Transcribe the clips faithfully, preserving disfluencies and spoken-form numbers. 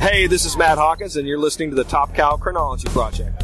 Hey, this is Matt Hawkins, and you're listening to the Top Cow Chronology Project.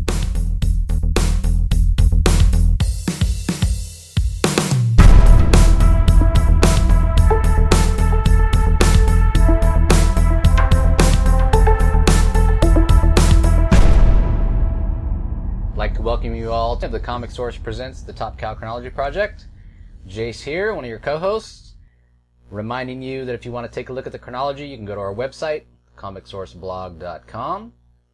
I'd like to welcome you all to the Comic Source Presents the Top Cow Chronology Project. Jace here, one of your co-hosts, reminding you that if you want to take a look at the chronology, you can go to our website, comic source blog dot com.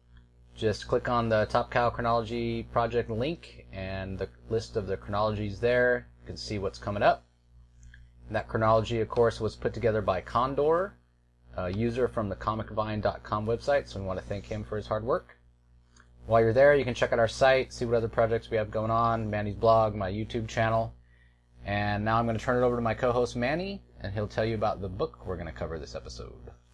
Just click on the Top Cow Chronology Project link, and the list of the chronologies there. You can see what's coming up. And that chronology, of course, was put together by Condor, a user from the comic vine dot com website, so we want to thank him for his hard work. While you're there, you can check out our site, see what other projects we have going on, Manny's blog, my YouTube channel. And now I'm going to turn it over to my co-host, Manny, and he'll tell you about the book we're going to cover this episode.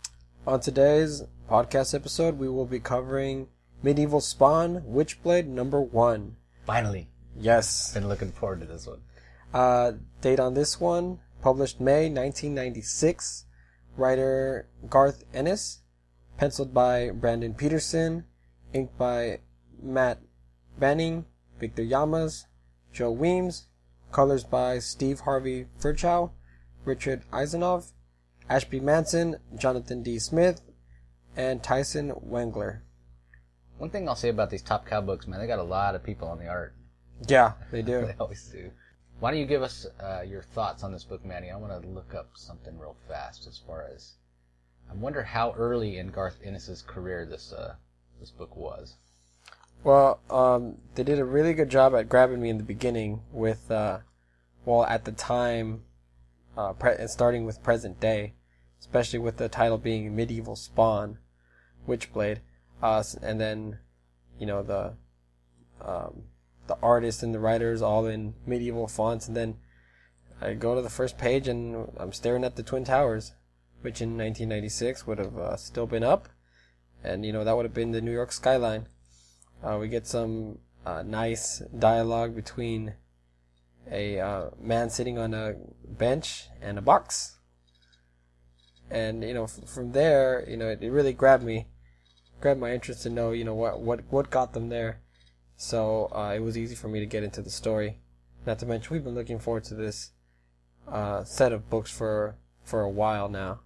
On today's podcast episode, we will be covering Medieval Spawn, Witchblade number one. Finally. Yes. Been looking forward to this one. Uh, date on this one, published May nineteen ninety-six. Writer Garth Ennis. Penciled by Brandon Peterson. Inked by Matt Banning, Victor Yamas, Joe Weems. Colors by Steve Harvey Furchow, Richard Eisenhoff, Ashby Manson, Jonathan D. Smith, and Tyson Wengler. One thing I'll say about these Top Cow books, man, they got a lot of people on the art. Yeah, they do. They always do. Why don't you give us uh, your thoughts on this book, Manny? I want to look up something real fast as far as... I wonder how early in Garth Ennis' career this uh, this book was. Well, um, they did a really good job at grabbing me in the beginning with, uh, well, at the time, uh, pre- starting with present day, especially with the title being Medieval Spawn, Witchblade, uh, and then, you know, the, um, the artists and the writers all in medieval fonts, and then I go to the first page and I'm staring at the Twin Towers, which in nineteen ninety-six would have uh, still been up, and, you know, that would have been the New York skyline. Uh, we get some uh, nice dialogue between a uh, man sitting on a bench and a box. And, you know, f- from there, you know, it, it really grabbed me, grabbed my interest to know, you know, what, what, what got them there. So uh, it was easy for me to get into the story. Not to mention, we've been looking forward to this uh, set of books for, for a while now.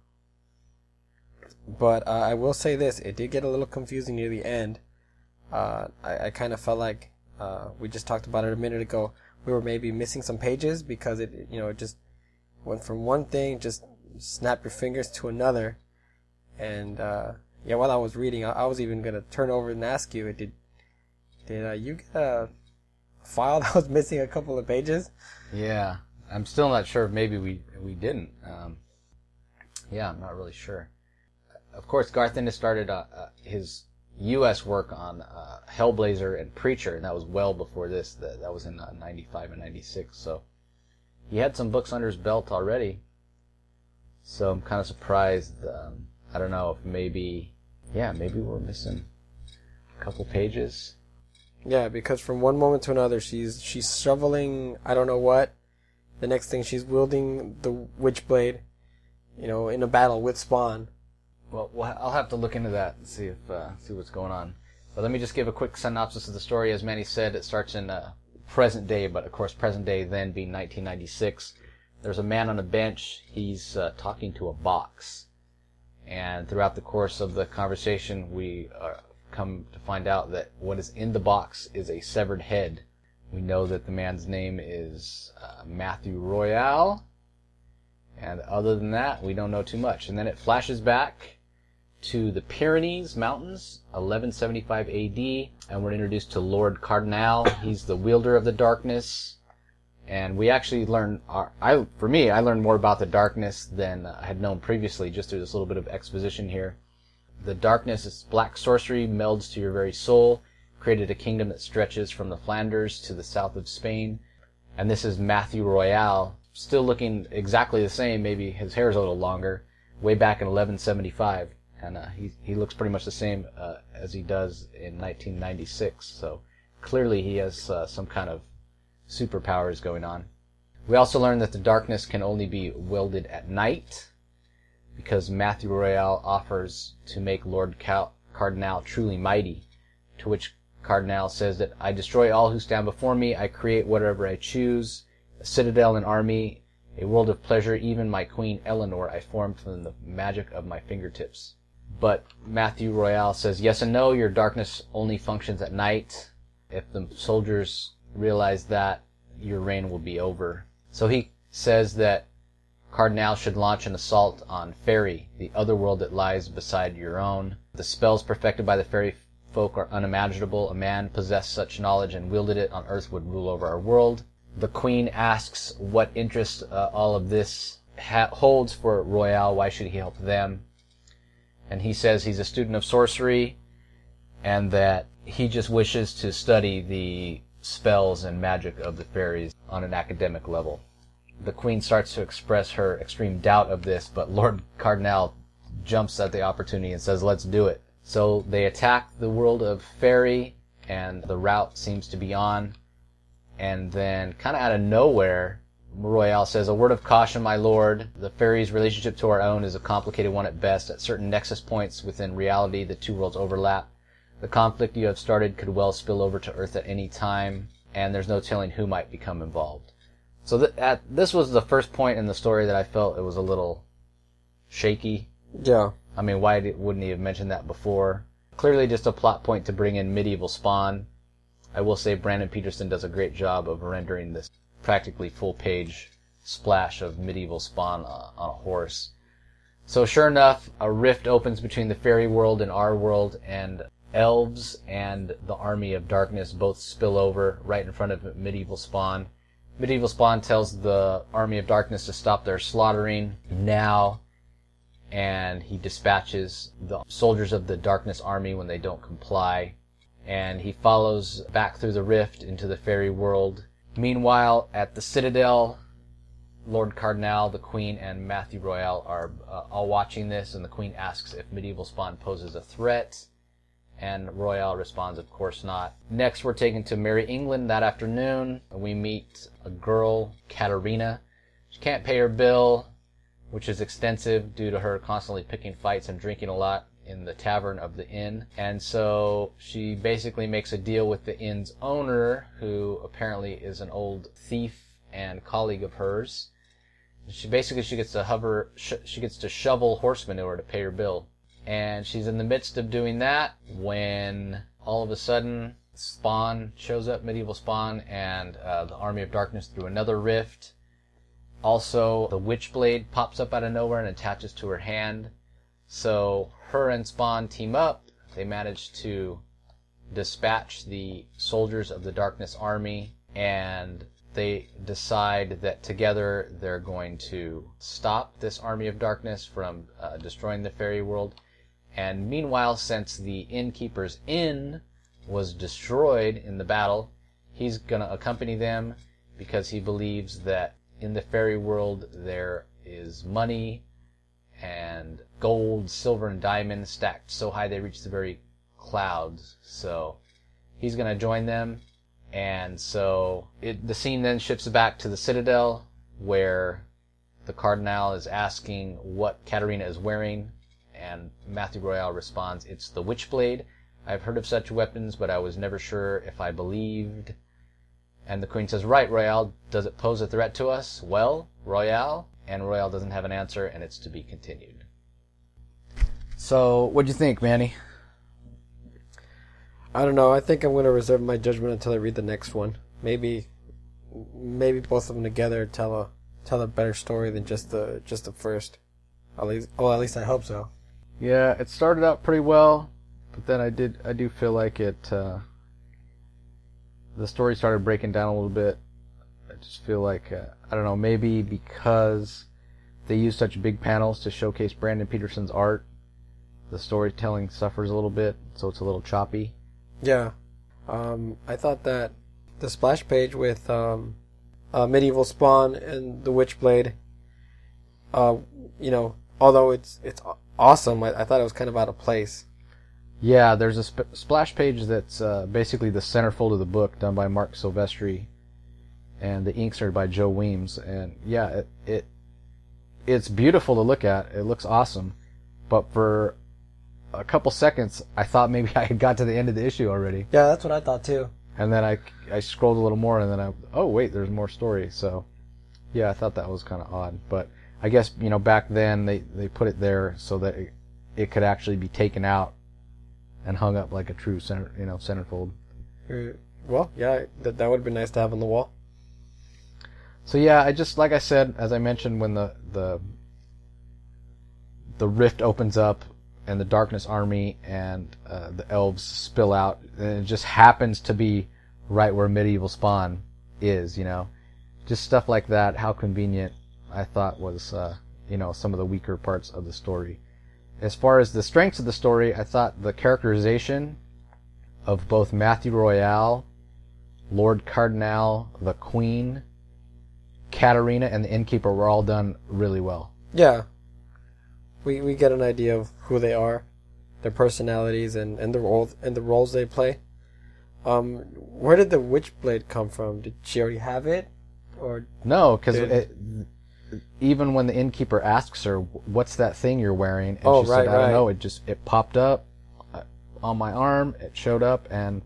But uh, I will say this, it did get a little confusing near the end. Uh, I, I kind of felt like, uh, we just talked about it a minute ago, we were maybe missing some pages because it, you know, it just went from one thing, just snap your fingers to another. And, uh, yeah, while I was reading, I, I was even going to turn over and ask you, did, did, uh, you get a file that was missing a couple of pages? Yeah. I'm still not sure if maybe we, we didn't. Um, yeah, I'm not really sure. Of course, Garth Ennis started, uh, uh, his U S work on uh, Hellblazer and Preacher, and that was well before this. That, that was in uh, ninety-five and ninety-six, so he had some books under his belt already. So I'm kind of surprised. Um, I don't know if maybe, yeah, maybe we're missing a couple pages. Yeah, because from one moment to another, she's she's shoveling I don't know what. The next thing, she's wielding the Witchblade, you know, in a battle with Spawn. Well, well, I'll have to look into that and see if uh, see what's going on. But let me just give a quick synopsis of the story. As Manny said, it starts in uh, present day, but of course present day then being nineteen ninety-six. There's a man on a bench. He's uh, talking to a box. And throughout the course of the conversation, we uh, come to find out that what is in the box is a severed head. We know that the man's name is uh, Matthew Royale. And other than that, we don't know too much. And then it flashes back to the Pyrenees Mountains, eleven seventy-five A D, and we're introduced to Lord Cardinal. He's the wielder of the darkness, and we actually learn, our, I, for me, I learned more about the darkness than I had known previously, just through this little bit of exposition here. The darkness is black sorcery, melds to your very soul, created a kingdom that stretches from the Flanders to the south of Spain, and this is Matthew Royale, still looking exactly the same, maybe his hair's a little longer, way back in eleven seventy-five. And uh, he he looks pretty much the same uh, as he does in nineteen ninety-six. So clearly he has uh, some kind of superpowers going on. We also learn that the darkness can only be wielded at night. because Matthew Royale offers to make Lord Cal- Cardinal truly mighty, to which Cardinal says that I destroy all who stand before me, I create whatever I choose, a citadel, an army, a world of pleasure, even my queen Eleanor I formed from the magic of my fingertips. But Matthew Royale says, yes and no, your darkness only functions at night. If the soldiers realize that, your reign will be over. So he says that Cardinal should launch an assault on Fairy, the other world that lies beside your own. The spells perfected by the fairy folk are unimaginable. A man possessed such knowledge and wielded it on earth would rule over our world. The queen asks what interest uh, all of this ha- holds for Royale. Why should he help them? And he says he's a student of sorcery and that he just wishes to study the spells and magic of the fairies on an academic level. The queen starts to express her extreme doubt of this, but Lord Cardinal jumps at the opportunity and says, let's do it. So they attack the world of Fairy, and the rout seems to be on. And then, kind of out of nowhere, Royale says, a word of caution, my lord. The fairies' relationship to our own is a complicated one at best. At certain nexus points within reality, the two worlds overlap. The conflict you have started could well spill over to Earth at any time, and there's no telling who might become involved. So th- at, this was the first point in the story that I felt it was a little shaky. Yeah. I mean, why did, wouldn't he have mentioned that before? Clearly just a plot point to bring in medieval Spawn. I will say Brandon Peterson does a great job of rendering this practically full-page splash of medieval Spawn uh, on a horse. So sure enough, a rift opens between the fairy world and our world, and elves and the army of darkness both spill over right in front of medieval Spawn. Medieval Spawn tells the army of darkness to stop their slaughtering now, and he dispatches the soldiers of the darkness army when they don't comply, and he follows back through the rift into the fairy world. Meanwhile, at the Citadel, Lord Cardinal, the Queen, and Matthew Royale are uh, all watching this, and the Queen asks if medieval Spawn poses a threat, and Royale responds, of course not. Next, we're taken to Merry England that afternoon. We meet a girl, Katerina. She can't pay her bill, which is extensive due to her constantly picking fights and drinking a lot in the tavern of the inn. And so she basically makes a deal with the inn's owner, who apparently is an old thief and colleague of hers. She basically she gets to hover, sh- she gets to shovel horse manure to pay her bill. And she's in the midst of doing that when all of a sudden Spawn shows up, medieval Spawn, and uh, the Army of Darkness through another rift. Also, the Witchblade pops up out of nowhere and attaches to her hand. So her and Spawn team up. They manage to dispatch the soldiers of the Darkness Army, and they decide that together they're going to stop this Army of Darkness from uh, destroying the fairy world. And meanwhile, since the innkeeper's inn was destroyed in the battle, he's going to accompany them because he believes that in the fairy world there is money and gold, silver, and diamonds stacked so high they reach the very clouds. So he's going to join them. And so it, the scene then shifts back to the Citadel, where the Cardinal is asking what Katerina is wearing. And Matthew Royale responds, it's the Witchblade. I've heard of such weapons, but I was never sure if I believed. And the Queen says, right, Royale, does it pose a threat to us? Well, Royale? And Royale doesn't have an answer, and it's to be continued. So, what'd you think, Manny? I don't know. I think I'm going to reserve my judgment until I read the next one. Maybe, maybe both of them together tell a tell a better story than just the just the first. At least, well, at least I hope so. Yeah, it started out pretty well, but then I did I do feel like it uh, the story started breaking down a little bit. I just feel like uh, I don't know, maybe because they use such big panels to showcase Brandon Peterson's art, the storytelling suffers a little bit, so it's a little choppy. Yeah, um, I thought that the splash page with um, uh, medieval Spawn and the Witchblade, uh, you know, although it's it's awesome, I, I thought it was kind of out of place. Yeah, there's a sp- splash page that's uh, basically the centerfold of the book, done by Mark Silvestri, and the inks are by Joe Weems. And yeah, it, it it's beautiful to look at. It looks awesome. But for a couple seconds, I thought maybe I had got to the end of the issue already. Yeah, that's what I thought too. And then I, I scrolled a little more, and then I, oh wait, there's more story. So, yeah, I thought that was kind of odd. But I guess, you know, back then they, they put it there so that it, it could actually be taken out and hung up like a true center, you know, centerfold. Uh, Well, yeah, that that would have been nice to have on the wall. So yeah, I just, like I said, as I mentioned, when the the the rift opens up and the Darkness Army and uh, the elves spill out, and it just happens to be right where Medieval Spawn is, you know, just stuff like that. How convenient, I thought was, uh, you know, some of the weaker parts of the story. As far as the strengths of the story, I thought the characterization of both Matthew Royale, Lord Cardinal, the Queen, Katarina, and the Innkeeper were all done really well. Yeah. We we get an idea of who they are, their personalities, and, and the roles and the roles they play. Um, where did the Witchblade come from? Did she already have it, or No, because Did- even when the Innkeeper asks her, "What's that thing you're wearing?" and Oh, she right, said, "I don't right. know." It just it popped up uh, on my arm. It showed up, and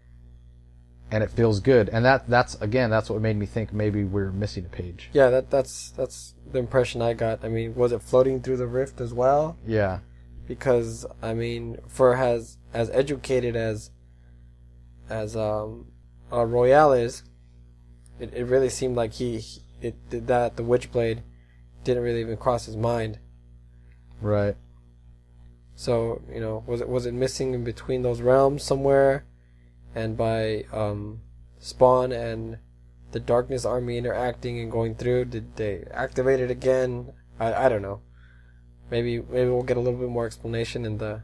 and it feels good. And that that's again that's what made me think maybe we're missing a page. yeah, that that's that's the impression I got. I mean, was it floating through the rift as well? Yeah, Because I mean, for as as educated as as um uh, Royale is, it it really seemed like he, he it did that the Witchblade didn't really even cross his mind. right. So, you know, was it was it missing in between those realms somewhere? And by um, Spawn and the Darkness Army interacting and going through, did they activate it again? I I don't know. Maybe maybe we'll get a little bit more explanation in the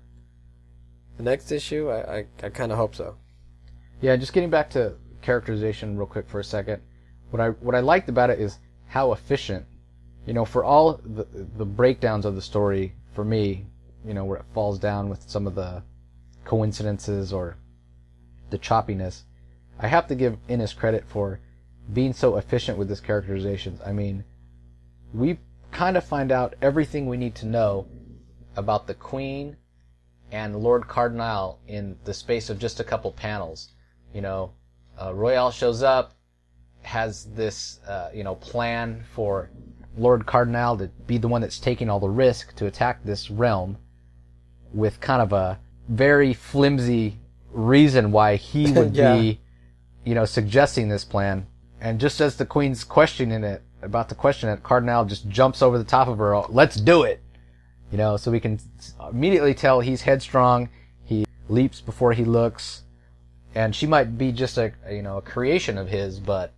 the next issue. I I, I kind of hope so. Yeah, just getting back to characterization real quick for a second. What I what I liked about it is how efficient, you know, for all the the breakdowns of the story, for me, you know, where it falls down with some of the coincidences or the choppiness, I have to give Innes credit for being so efficient with this characterizations. I mean, we kind of find out everything we need to know about the Queen and Lord Cardinal in the space of just a couple panels. You know, uh, Royale shows up, has this, uh, you know, plan for Lord Cardinal to be the one that's taking all the risk to attack this realm, with kind of a very flimsy reason why he would Yeah. be, you know, suggesting this plan. And just as the Queen's questioning it, about to question it, Cardinal just jumps over the top of her. Let's do it! You know, so we can immediately tell he's headstrong. He leaps before he looks. And she might be just a, you know, a creation of his, but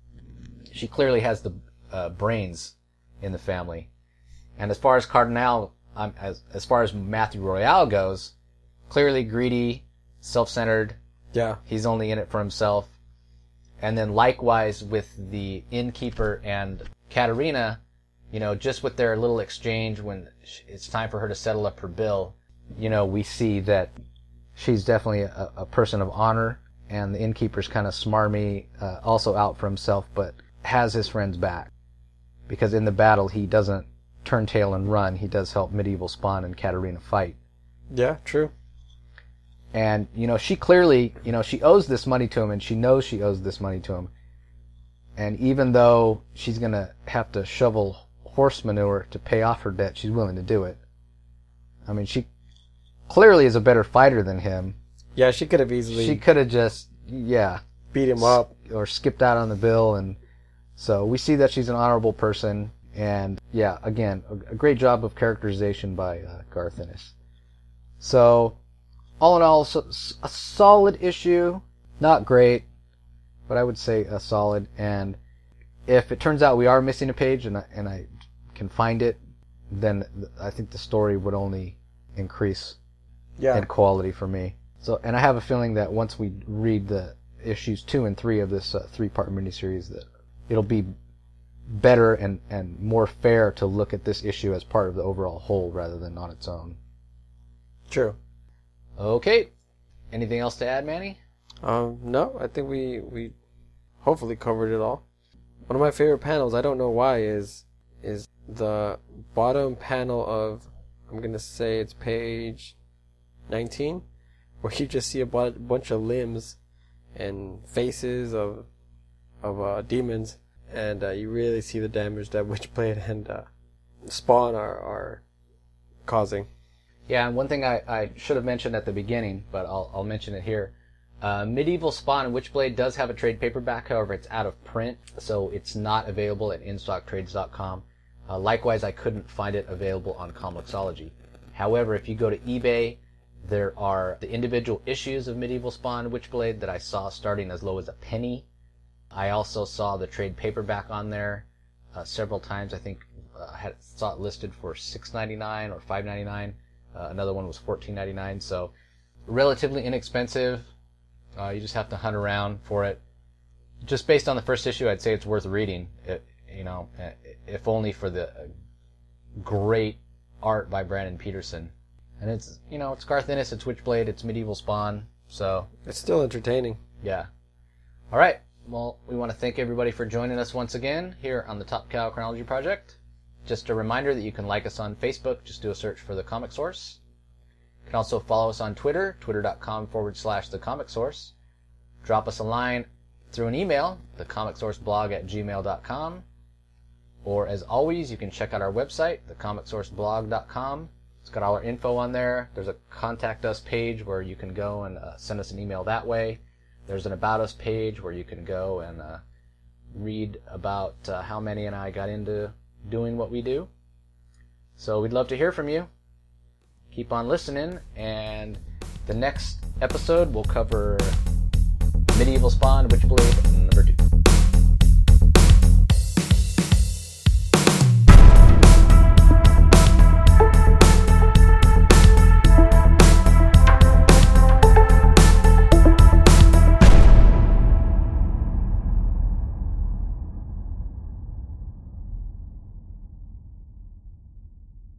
she clearly has the uh, brains in the family. And as far as Cardinal, um, as as far as Matthew Royale goes, clearly greedy, self-centered. Yeah. He's only in it for himself. And then likewise with the Innkeeper and Katarina, you know, just with their little exchange when it's time for her to settle up her bill, you know, we see that she's definitely a, a person of honor, and the Innkeeper's kind of smarmy, uh, also out for himself, but has his friends back. Because in the battle, he doesn't turn tail and run. He does help Medieval Spawn and Katarina fight. Yeah, true. And, you know, she clearly, you know, she owes this money to him, and she knows she owes this money to him. And even though she's going to have to shovel horse manure to pay off her debt, she's willing to do it. I mean, she clearly is a better fighter than him. Yeah, she could have easily She could have just, yeah, beat him up. or skipped out on the bill. And so we see that she's an honorable person. And, yeah, again, a, a great job of characterization by uh, Garth Ennis. So, all in all, so, a solid issue. Not great, but I would say a solid. And if it turns out we are missing a page and I, and I can find it, then I think the story would only increase Yeah. in quality for me. So, and I have a feeling that once we read the issues two and three of this uh, three-part miniseries, that it'll be better and, and more fair to look at this issue as part of the overall whole rather than on its own. True. Okay. Anything else to add, Manny? Um, no, I think we we hopefully covered it all. One of my favorite panels, I don't know why, is is the bottom panel of, I'm gonna say it's page nineteen, where you just see a bu- bunch of limbs and faces of of uh, demons, and uh, you really see the damage that Witchblade and uh, Spawn are are causing. Yeah, and one thing I, I should have mentioned at the beginning, but I'll I'll mention it here. Uh, Medieval Spawn and Witchblade does have a trade paperback, however, it's out of print, so it's not available at in stock trades dot com. Uh, likewise, I couldn't find it available on Comixology. However, if you go to eBay, there are the individual issues of Medieval Spawn and Witchblade that I saw starting as low as a penny. I also saw the trade paperback on there uh, several times. I think uh, I had saw it listed for six ninety-nine or five ninety-nine. Uh, another one was fourteen ninety-nine. So relatively inexpensive. Uh, you just have to hunt around for it. Just based on the first issue, I'd say it's worth reading. It, you know, if only for the great art by Brandon Peterson. And it's, you know, it's Garth Ennis, it's Witchblade, it's Medieval Spawn, so... It's still entertaining. Yeah. Alright, well, we want to thank everybody for joining us once again here on the Top Cow Chronology Project. Just a reminder that you can like us on Facebook, just do a search for The Comic Source. You can also follow us on Twitter, twitter.com forward slash The Comic Source. Drop us a line through an email, thecomicsourceblog at gmail dot com. Or, as always, you can check out our website, the comic source blog dot com. It's got all our info on there. There's a Contact Us page where you can go and uh, send us an email that way. There's an About Us page where you can go and uh, read about uh, how Manny and I got into doing what we do. So we'd love to hear from you. Keep on listening, and the next episode will cover Medieval Spawn, Witchblade, number two.